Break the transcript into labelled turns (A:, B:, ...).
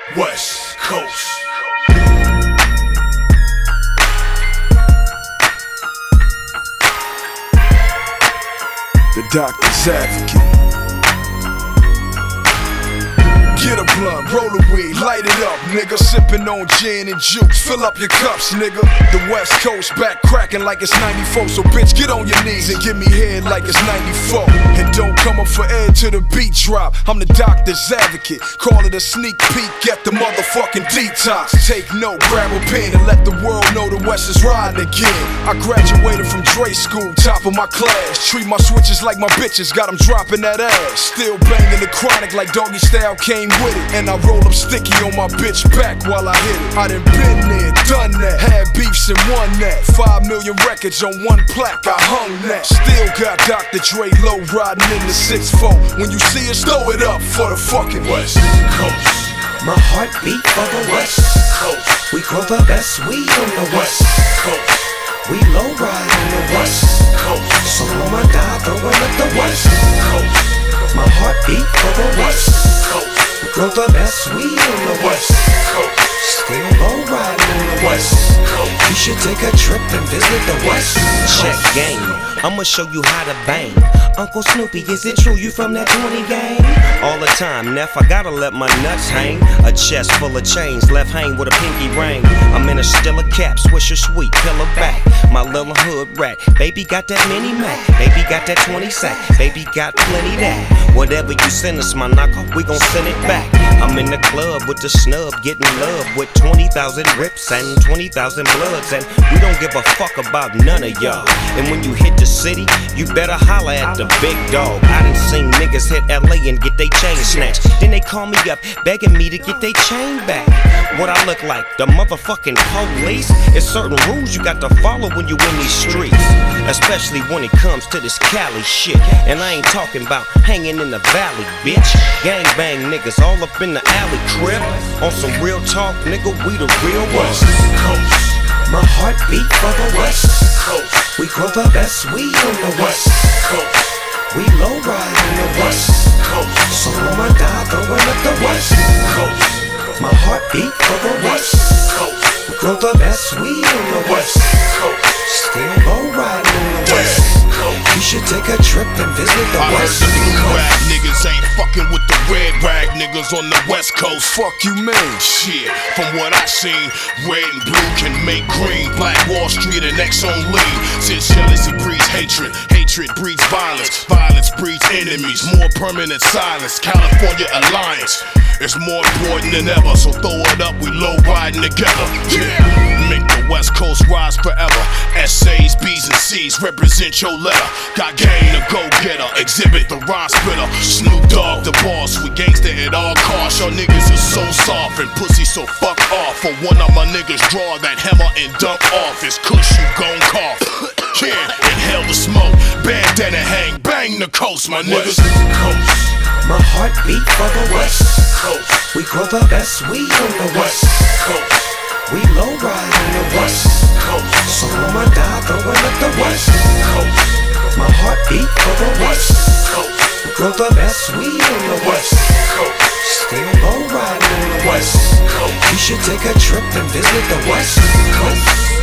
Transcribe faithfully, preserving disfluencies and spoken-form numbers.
A: West Coast. The Doctor's Advocate. Get a blunt, roll a weed, light it up, nigga. Sippin' on gin and juice, fill up your cups, nigga. The West Coast back crackin' like it's ninety-four. So bitch, get on your knees and give me head like it's ninety-four. And don't come up for air till the beat drop. I'm the Doctor's Advocate, call it a sneak peek at the motherfucking detox. Take note, grab a pen and let the world know the West is riding again. I graduated from Dre school, top of my class. Treat my switches like my bitches, got them dropping that ass. Still banging the chronic like Doggy Style came with it. And I roll up sticky on my bitch back while I hit it. I done been there, done that, had beefs and won that. Five million records on one plaque, I hung that. Still got Doctor Dre low riding in the six four. When you see us, throw it up for the fucking West Coast.
B: My heartbeat for the West Coast. We grow the best weed on the West Coast. We low ride on the West Coast. So I'ma die throwing up the West Coast. My heartbeat for the West Coast. We grow the best weed on the West Coast. Still low riding on the West Coast. You should take a trip and visit the West Coast.
C: Check game, I'ma show you how to bang. Uncle Snoopy, is it true you from that twenty gang? All the time, Neff, I gotta let my nuts hang. A chest full of chains, left hang with a pinky ring. I'm in a Stella cap, Swisher sweet, pillow back. My little hood rat, baby got that mini Mac. Baby got that twenty sack, baby got plenty that. Whatever you send us, my knocker, we gon' send it back. I'm in the club with the snub, getting love with twenty thousand rips and twenty thousand bloods. And we don't give a fuck about none of y'all. And when you hit the city, you better holler at the big dog. I done seen niggas hit L A and get they chain snatched. Then they call me up, begging me to get they chain back. What I look like, the motherfucking police? It's certain rules you got to follow when you in these streets, especially when it comes to this Cali shit. And I ain't talking about hanging in the valley, bitch. Gang bang niggas all up in the alley crib. On some real talk, nigga, we the real
A: West Coast.
B: My heartbeat for the West Coast. We grow the best weed on the West Coast. We low ride on the West Coast. So I'ma die throwing up the West Coast. My heartbeat for the West Coast. We grow the best weed on the West Coast. Still low riding on the West Coast. You should take a trip and visit the
A: I
B: West
A: heard the blue
B: Coast.
A: rag niggas ain't fucking with the red rag niggas on the West Coast.
D: Fuck you mean?
A: Shit, from what I seen, red and blue can make green. Black Wall Street and X on lean. Since jealousy breeds hatred, hatred breeds violence, violence breeds enemies. More permanent silence. California alliance is more important than ever. So throw it up, we low riding together. Yeah, make the West Coast rise forever. S A's, B's and C's represent your letter. Got game to go getter, exhibit the rhyme spitter. Snoop Dogg the boss, we gangsta at all costs. Y'all niggas is so soft and pussy so fuck off. For one of my niggas draw that hammer and dunk off. It's kush you gon' cough. Yeah, inhale the smoke, bandana hang, bang the coast, my niggas.
B: West Coast. My heartbeat for the West Coast. We grow the best weed on the West Coast. We low ride on the West Coast. So I'ma die throwing up the West Coast. My heartbeat for the West Coast. We grow the best weed on the West Coast. Still low riding on the West Coast. You should take a trip and visit the West Coast.